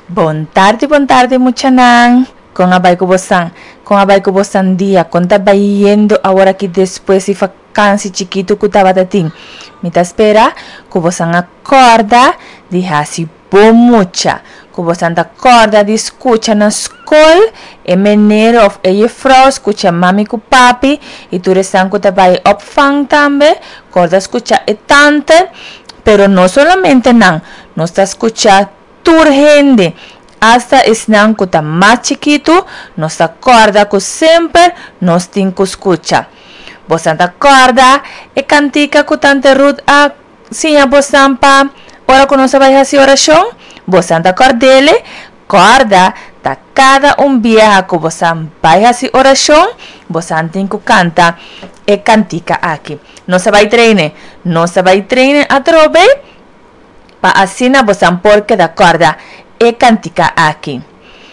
Bon tarde, muchanan. Con abay ko bosan dia. Conta bayendo ahora que después si vacancy chiquito kutabatatin. Mita espera, ko bosan acorda, di hasi bom mucha. Ko bosan acorda di escucha na skol, e meneer of e juffrouw, escucha mami ku papi, e tu restan kutabay opvang tambe, corda escucha e tante, pero no solamente nan, no está escucha turgente. Hasta esnan kuta más chiquito, nos acorda que siempre nos tinko escucha. Bosan acorda, e cantica kutante Ruth a sinha bosan pa, ora que nos vai fazer oração, bosan acordele, corda, ta cada vieja que bosan vai fazer oração, bosan tinko canta, e cantica aqui. No se vai treine a trobe, pa asina bosan porque da corda, e cantica aqui.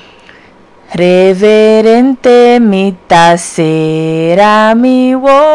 Reverente mita será mi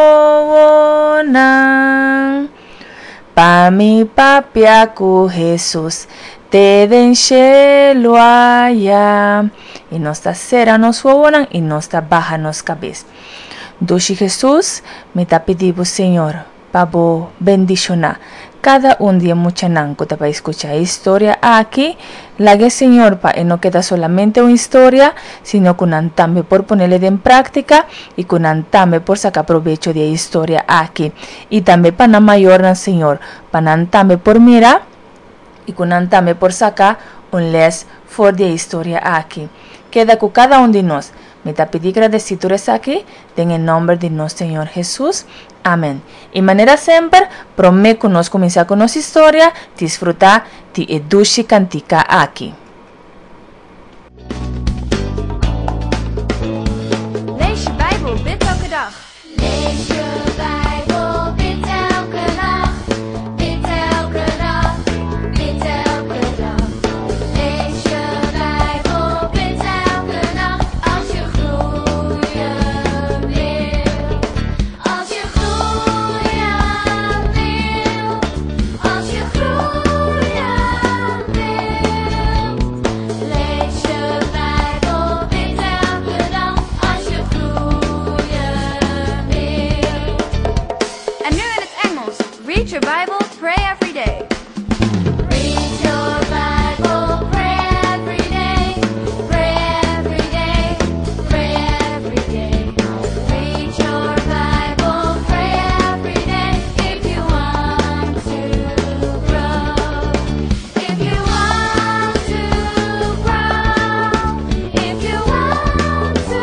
wona, pa mi papia cu Jesus te den cielo allá. E nossa será nos wona e nossa baja nos cabeça. Doce Jesus, me tá pedindo Senhor, para bendicionar cada día mucha nanco para escuchar historia aquí, la que Señor pa no queda solamente una historia, sino que también por ponerle en práctica y que también por sacar provecho de la historia aquí. Y también para mayor Señor, para también por mirar y que también por sacar un les for de la historia aquí. Queda con cada uno de nosotros. Me te pedí agradecidos aquí, en el nombre de nuestro Señor Jesús. Amén. Y manera siempre, prometo que nos comenzar con nuestra historia, disfrutar de educi cantica aquí. Lees je Bijbel, bid elke dag. Lees je Bijbel, bid elke dag. Bid elke dag, bid elke dag. Lees je Bijbel, bid elke dag. Als je groeien wil. Als je groeien wil. Als je groeien wil. Lees je Bijbel, bid elke dag. Als je groeien wil. En nu in het Engels. Read your Bible, pray every day. Read your Bible, pray every day. Pray every day, pray every day. Read your Bible, pray every day. If you want to grow. If you want to grow. If you want to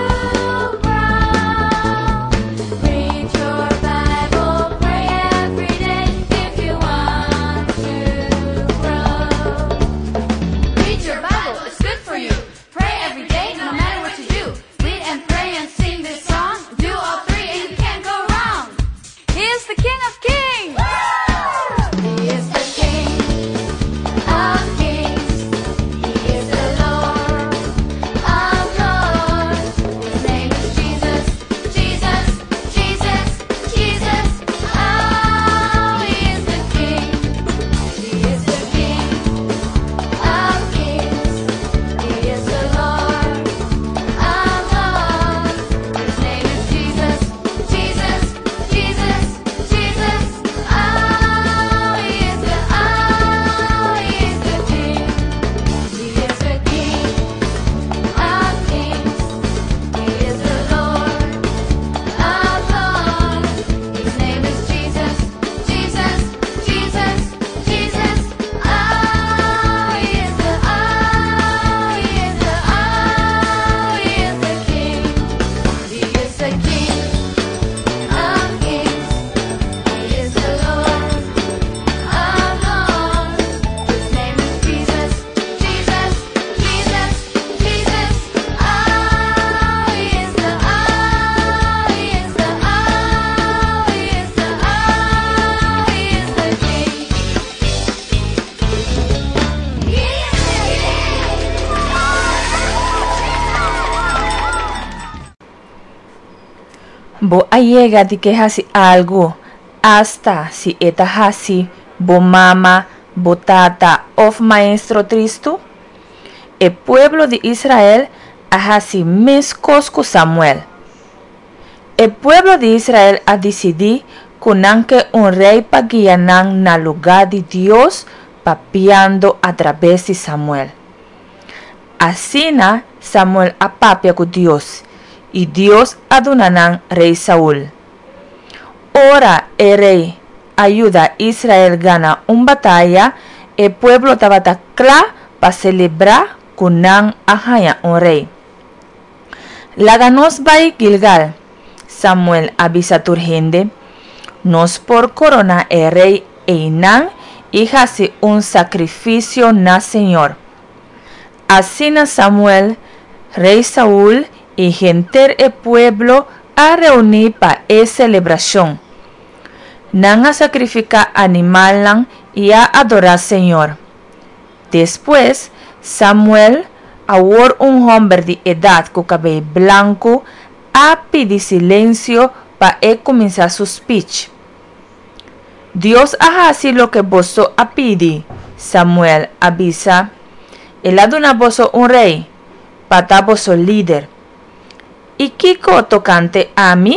grow. Read your Bible, pray every day. If you want to grow. Read your Bible, it's good for you. Pray every day, no matter what you do. Read and pray and sing this song. Do all three and you can't go wrong. He is the King of Kings. He is the King of Kings. He is the Lord of Lords. His name is Jesus, Jesus, Jesus, Jesus. Oh, he is the King. He is the King of Kings. He is the Lord of Lords. His name is Jesus, Jesus, Jesus, Jesus. Oh, he is the King. He is the King of Kings. He is the Lord of Lords. His name is Jesus, Jesus, Jesus, Jesus. Oh, he is the King. He is the King of Kings. He is the Lord of Lords. His name is Jesus, Jesus, Jesus, Jesus. Oh, he is the Bo llega de que hasi algo, hasta si eta hasi, bo mama, bo tata of maestro Cristo. el pueblo de Israel hasi mescos con Samuel. El pueblo de Israel ha decidido que un rey pa guianan na lugar de Dios papiando a través de Samuel. Así Samuel apapia con Dios y Dios adunanan rey Saúl. Ora el rey ayuda a Israel gana una batalla, el pueblo estaba claro para celebrar con ahaya un rey. La ganos by Gilgal. Samuel avisa a Turgende, nos por corona el rey Einan y hace un sacrificio na Señor. Así Samuel, rey Saúl y gente el pueblo a reunir para esa celebración. Nan a sacrificar animal y a adorar Señor. Después, Samuel, ahora un hombre de edad con cabello blanco, a pedir silencio para comenzar su speech. Dios hace lo que vos a pedir. Samuel avisa. El aduna vos un rey, para vos líder. ¿Y Kiko tocante a mí?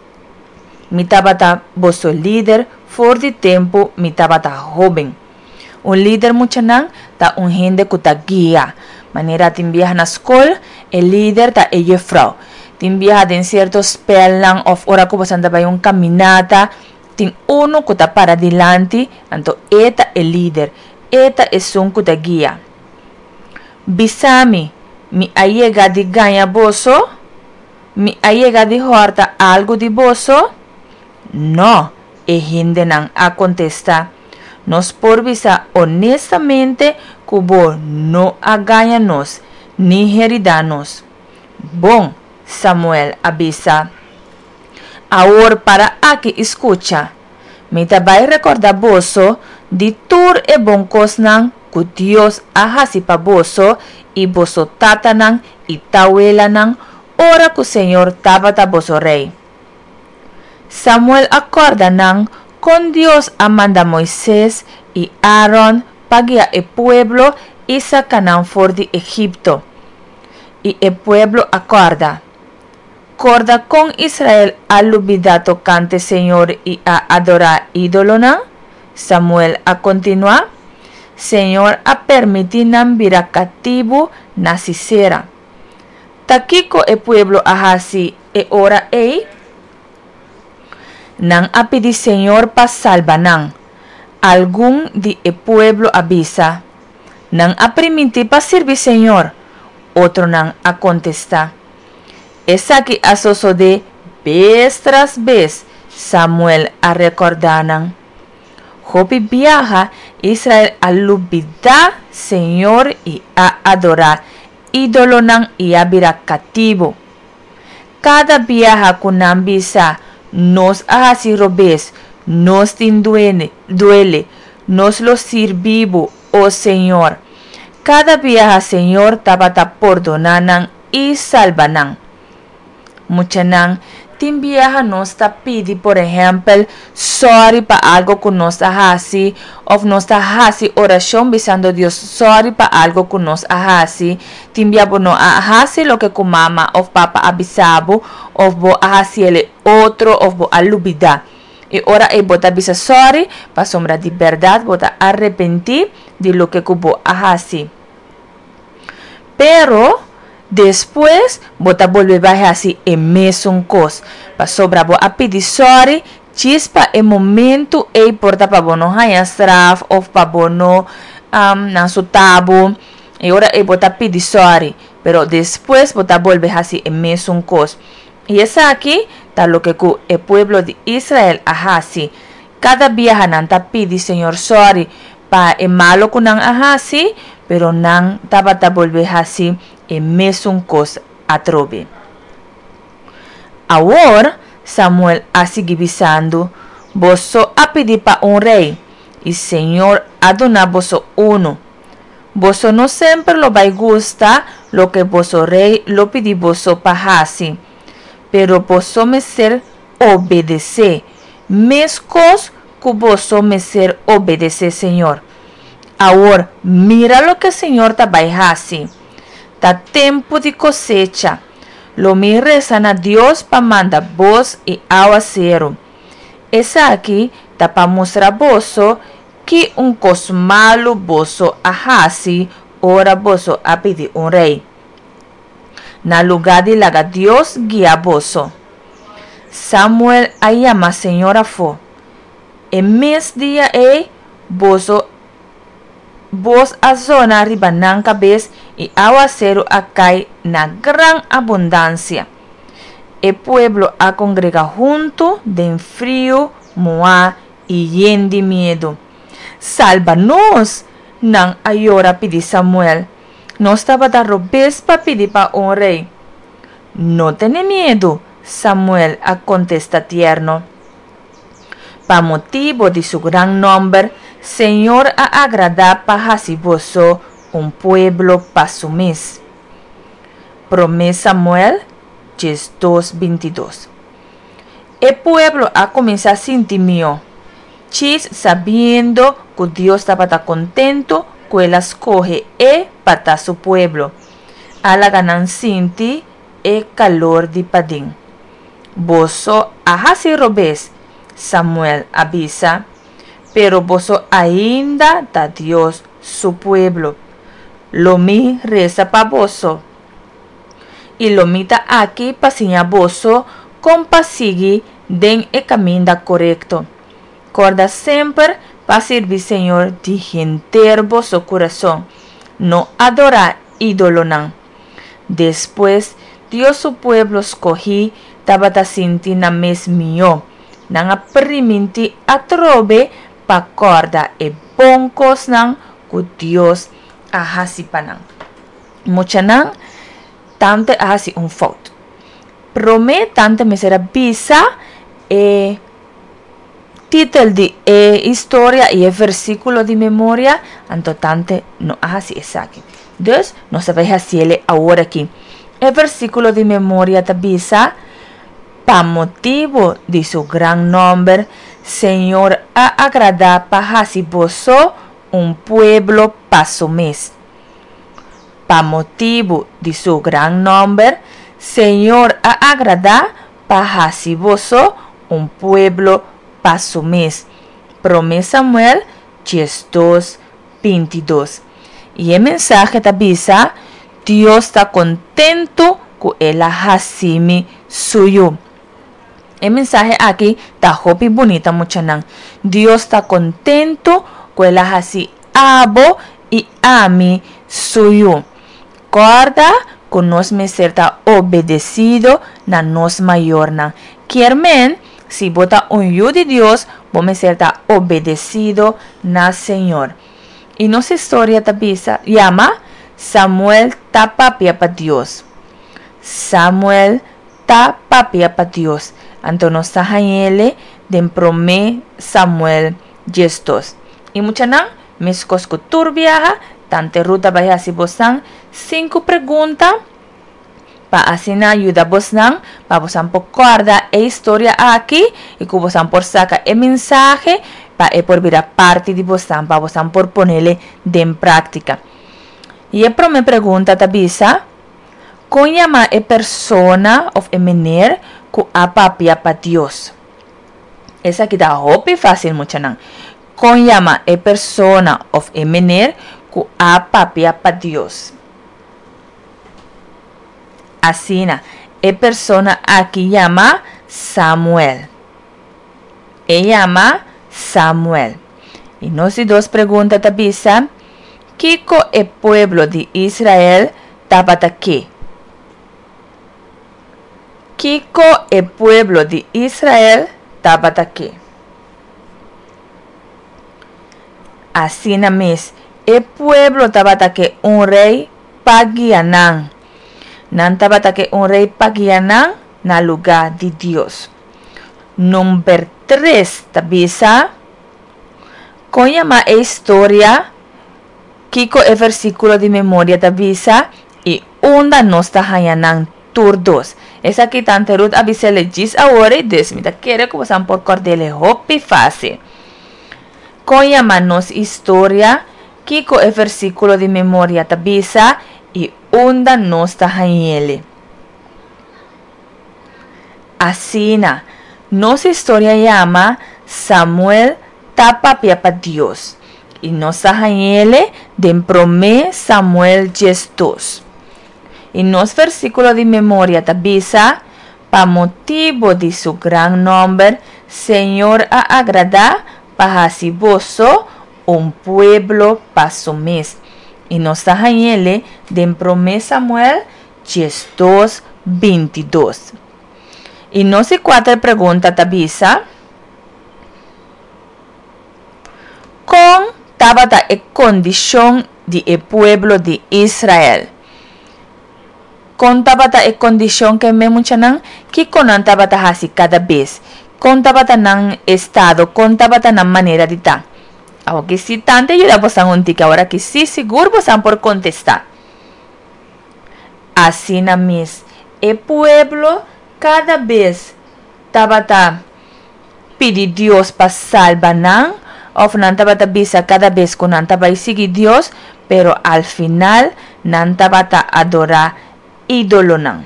Mi tabata vos líder, for de tiempo mi tabata joven. Un líder muchanan ta un gente que ta guía. Manera te envías na escuela, el líder ta ella frau. Tin viaja en ciertos spellang of ora ko basanda ba yung caminata. Tin uno ko ta para adelante, anto eta el líder, eta es un ko ta guía. Bisami, mi ayega di ganya boso? Mi ayega di horta algo di boso? No, e hindi nang a contesta. Nos por visa honestamente kubo no aganya nos, ni heridanos. Bom, Samuel avisa. Ahora para aquí escucha. Me tabay recordar boso de tur e bon cosnan que Dios ahasi pa boso y boso tatanan y tawelanan ora que Señor tabata boso rey. Samuel acorda con Dios amanda Moisés y Aaron pagia el pueblo y sacanan for de Egipto. Y el pueblo acorda. Corda con Israel al olvidar tocante Señor y a adorar ídolona. Samuel a continuar. Señor a permitir vira cativo nacicera. Taquico el pueblo ahasi e ora ei. Nan a pedir Señor pa salvanan. Algún de el pueblo avisa. Nan a permitir pa servir Señor. Otro nan a contestar. Es aquí asoso de vez tras vez Samuel a recordanan. Jopi viaja Israel a olvidar Señor y a adorar ídolonan y a vira cativo. Cada viaja con ambisa nos hace robes, nos duele, nos lo sirvivo, oh Señor. Cada viaja Señor tabata perdonanan y salvanan. Muchanan, tin viaja nos ta pidi, por ejemplo, sorry pa algo que nos hasi, of nos hasi oración bisando Dios, sorry pa algo que nos hasi, tin viaja no hasi lo que con mama of papa avisabo, of bo hasi el otro, of bo alubida. Y ahora bota bisa sorry, pa sombra de verdad, bota arrepentir de lo que kubo hasi. Pero después, bota volver bajar así en mesmo cos. Pa sobra bo a pedir sorry, chispa en momento e porta pa bono haya straf of pa bono na su tabo. Y ahora bota pedir sorry, pero después bota volver así en mesmo cos. Y es aquí tal lo que el pueblo de Israel ahasi. Cada viaja nanta pidi Señor sorry pa el malo kunan ahasi, pero nan tabata volver así en mesmo cos atrobe. Ahora Samuel a seguir visando, boso a pedir pa un rey, y Señor a donar boso uno. Boso no siempre lo va a gusta lo que boso rey lo pidi boso pa hasi, pero boso me ser obedece, mescos que boso me ser obedece Señor. Ahora mira lo que Señor ta va a hasi. ta tempo de cosecha. Lo mi rezan a Dios pa manda voz e aguacero. Essa aqui tá para mostrar boso que coso malo boso ahasi, ora boso a pedir rei. Na lugar de laga Dios guia boso. Samuel ayama senhora fo. E mes dia boso a zona ribanan cabez e aguacero acai na gran abundância. El pueblo a congrega junto de frío, moa y yen de miedo. Sálvanos, nan ayora pidi Samuel. No estaba da robes pa pedir pa un rey. No tiene miedo, Samuel a contesta tierno. Pa motivo de su gran nombre, Señor a agradar pa hasiboso un pueblo pa su mes. Promesa Samuel 2:22. El pueblo a comenzado a sentir mío, chis sabiendo que Dios estaba tan contento que él escoge para su pueblo. A la ganan sinti el calor de padín. Boso ahasi robes, Samuel avisa, pero boso ainda da Dios su pueblo. Lo mi reza pa boso. Y lo mita aquí pasiña boso compasigi den el camino correcto. Corda siempre para servir Señor de entero vosso corazón. No adorar ídolo nan. Después Dios su pueblo escogí tabata sinti na mes mío. Nan apriminti atrobe pa corda e boncos nan ku Dios ahasipanan. Mucha nan tante hace un foto. Promete tante me será visa título de historia y el versículo de memoria, anto tante no hace exacto. Entonces, no sabéis hacerle ahora aquí. El versículo de memoria te visa, pa motivo de su gran nombre, Señor a agradar pa hasiboso un pueblo pa su mes. Pa motivo de su gran nombre, Señor a agradar pa hasiboso un pueblo pa su mes. Promesa Samuel 2:22. Y el mensaje te avisa, Dios está contento con el hasimi suyo. El mensaje aquí está hopi bonita muchanan. Dios está contento con el hasi abo y ami suyo. Guarda con nos me serta obedecido na nos mayor nan. Quiermen, si bota un yo de Dios, vos me serta obedecido na Señor. Y nos historia tabisa llama Samuel tapapia pa Dios. Samuel tapapia pa Dios. Antonos tahayele den prome Samuel gestos. Y mucha nan, mis cosco turbiaja, tante ruta vaya si bosan 5 preguntas pa asina ayuda bosan pa bosan por guarda e historia aquí y que bosan por saca el mensaje pa por vir a parte de bosan pa bosan por ponerle de en práctica. Y el primer pregunta tabisa con llama e persona of e mener ku apapia pa Dios. Esa aquí da hopi fácil mucha nan. Con llama e persona of e mener ku apapia pa Dios. Asina, e persona aquí llama Samuel. Llama Samuel. Y nos y dos preguntas tabisa. Kiko el pueblo de Israel tabata qué? Kiko el pueblo de Israel tabata qué? Asina mes. El pueblo tabata que un rey pagianan. Nan tabata que un rey pagianan na lugar de Dios. Número 3 tabisa. Con llama historia. Kiko el versículo de memoria tabisa. Y onda nos tahayanan tur 2. Esa aquí tante Ruth avisa le gis ahora y desmita quiere como san por cordele hopi fácil. Con llama nos historia. Kiko el versículo de memoria tabisa y unda nosta hanyele. Asina, nossa história llama Samuel tapa para Dios. Y nossa hanyele den prome Samuel gestos. Y nos versículo de memoria tabisa, pa motivo de su gran nombre, Señor a agradar para hasiboso un pueblo pa su mes. Y nossa hanyele den prome Samuel gestos 22. Y no sé cuál pregunta tabisa. Con tabata e condición de el pueblo de Israel. Con tabata e condición que me muchanan que con tabata hasi cada vez. Con tabata nan estado, con tabata nan manera de ta. Aunque si tanto yo la posan un tique ahora que sí seguro posan por contestar. Así na mis el pueblo cada vez tabata pide Dios para salvar nan, o nan tabata bisa cada vez con nan tabata sigue Dios, pero al final nan tabata adora ídolo nan.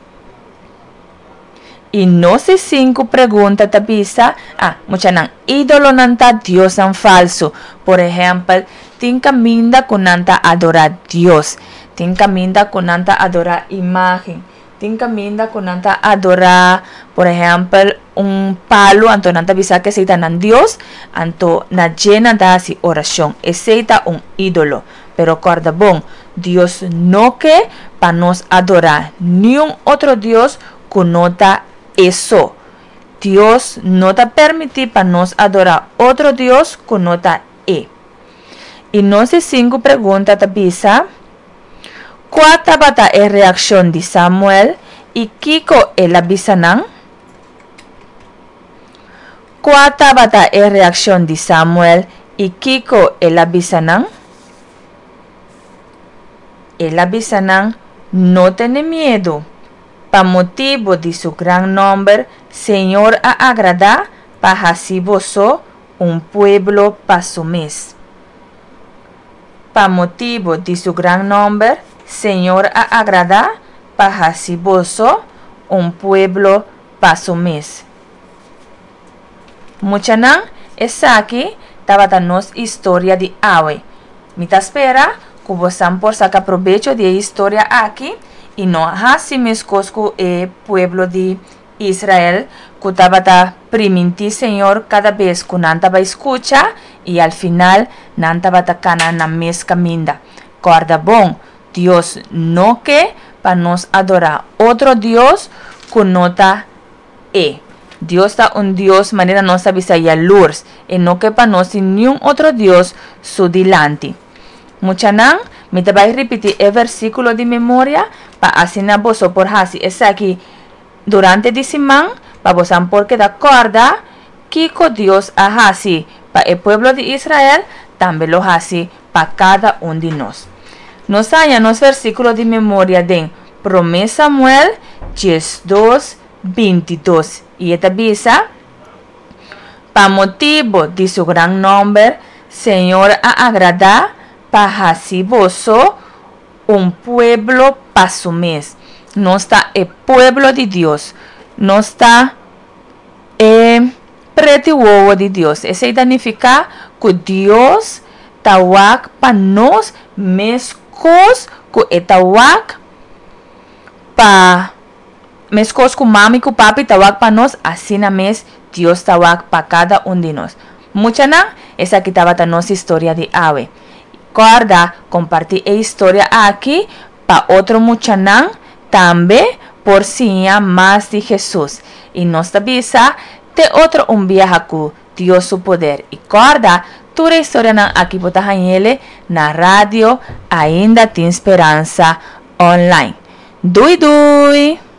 Y no sé 5 preguntas tabisa, mucha nan ídolo nan ta Dios nan falso. Por ejemplo, tin caminda con nan ta adora Dios, tin caminda con nan ta adora imagen. Tin caminda con nanta adora, por ejemplo, un palo, anto nanta bisa que seita nan Dios, anto na llena da si oración, seita un ídolo. Pero corda bon, Dios no que pa nos adorar ni un otro Dios conota eso. Dios no te permite pa nos adorar otro Dios conota e. Y no sé 5 preguntas te bisa. ¿Cuál tabata es reacción de Samuel y Kiko el abisanan? ¿Cuál tabata es reacción de Samuel y Kiko el abisanan? El abisanan no tiene miedo. Pa motivo de su gran nombre, Señor a agradar pa hasiboso un pueblo pa su mes. Pa motivo de su gran nombre, Señor a agradar para hasiboso un pueblo para su mes. Muchanan es aquí tabatanos historia de Awe. Mita espera que vosan por sacar provecho de historia aquí y no hasi mescosco el pueblo de Israel que tabata priminti Señor cada vez que nantaba escucha y al final nantaba cana na mes caminda. Corda bon. Dios no que para nos adorar otro Dios con nota e. Dios está un Dios manera nos avisa ya lurs y no que para nos ni un otro Dios su delante. Muchanan, me te voy a repetir el versículo de memoria para así na boso por hasi es aquí durante diciman para bosan porque da corda Kiko Dios a hasi para el pueblo de Israel también lo hasi para cada uno de nosotros. Nos hallan los versículos de memoria de Promesa Samuel 2, 22. Y esta visa, pa motivo de su gran nombre, Señor a agradar pa hasiboso un pueblo pa su mes. No está el pueblo de Dios, no está el pretiwowo de Dios. Ese significa que Dios tawak pa nos mes ku etawak pa meskos ku mami ku papi tawak pa nos así na mes Dios tawak pa cada uno de nos. Mucha na esa que tabata nos historia de Awe. Guarda compartir e historia aquí pa otro mucha na también por si más de Jesús y nos avisa de otro un viaje ku Dios su poder y guarda tu historia na aquí botahanyele na radio ainda tem esperança online. Dui dui!